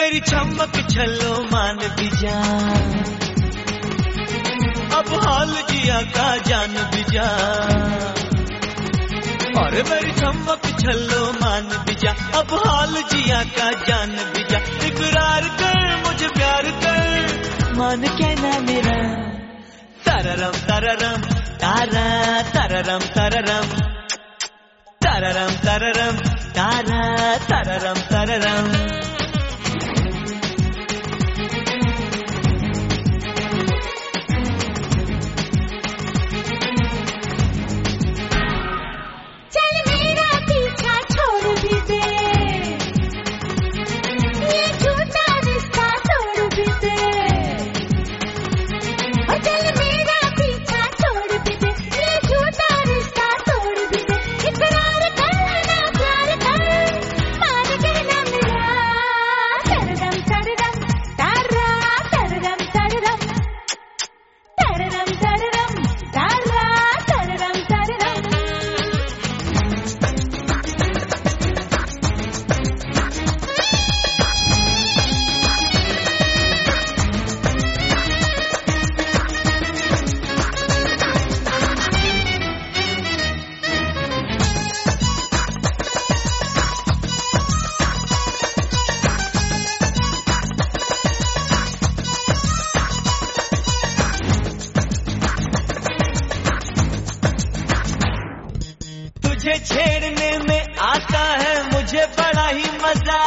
मेरी चमक छल्लो मान भी जा, अब हाल जिया का जान भी जा। और मेरी चमक छल्लो मान भी जा, अब हाल जिया का जान भी जा। इकरार कर मुझे प्यार कर, मान कहना मेरा। तररम तररम तारा तररम तररम, तररम तररम तारा तररम तररम। तुझे छेड़ने में आता है मुझे बड़ा ही मजा,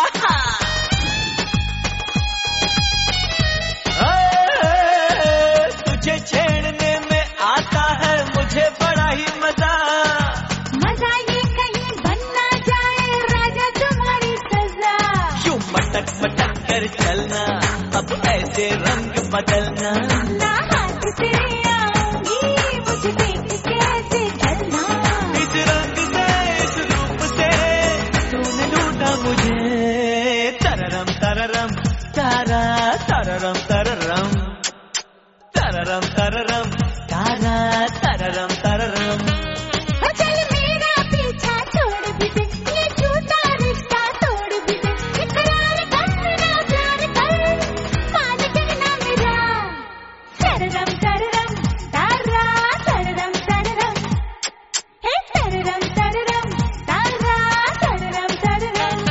तुझे छेड़ने में आता है मुझे बड़ा ही मजा। मजा ये कहीं बन ना जाए राजा तुम्हारी सजा। यूं मटक मटक कर चलना, अब ऐसे रंग बदलना। ना हाथ से आऊंगी मुझे देख कैसे जलना। इस रंग से इस रूप से तूने लूटा मुझे। तररम तररम तारा तररम तररम, तररम तररम तारा तररम तररम। चल मेरा पीछा छोड़ भी दे, ये झूठा रिश्ता तोड़ भी दे। इकरार करना प्यार कर, मान कहना मेरा। तररम तररम तारा तररम तररम, हे तररम तररम तारा तररम तररम।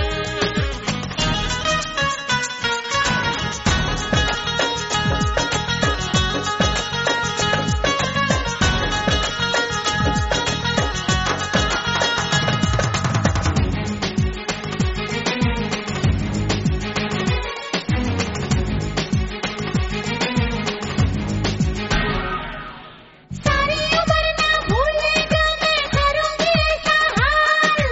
सारी उम्र ना भूलेगा मैं करूंगी ऐसा हाल।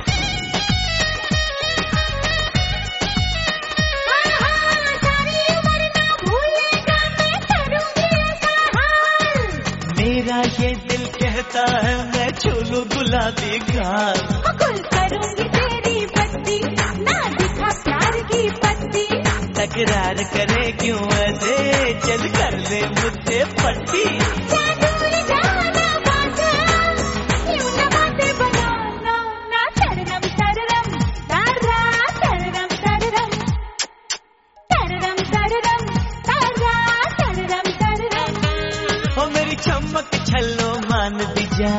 सारी उम्र ना भूलेगा मैं करूंगी ऐसा हाल। मेरा ये दिल कहता है मैं छू लूं गुलाबी घास। गुल करूंगी तेरी बत्ती, ना दिखा प्यार की पत्ती। तकरार करे क्यों ऐसे, चल कर ले मुझसे पट्टी। दूर जाना बाजा, यूं ना बातें बनाना। ना तररम तररम तारा तररम तररम, तररम तररम तारा तररम तररम। ओ मेरी चमक छल्लो मान भी जा,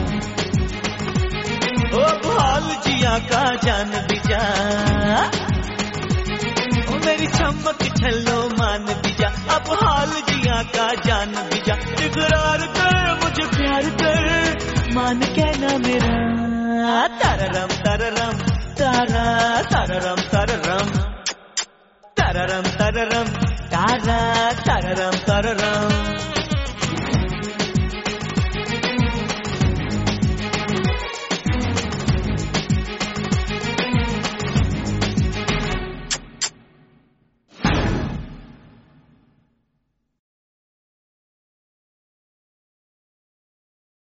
ओ भाल जिया का जान भी जा। ओ मेरी चमक छल्लो मान भी जा, अब हाल जिया का जान भी जा। इकरार कर मुझे प्यार कर, मान कहना मेरा। तररम तररम तारा तररम तररम, तररम तररम तारा तररम तररम।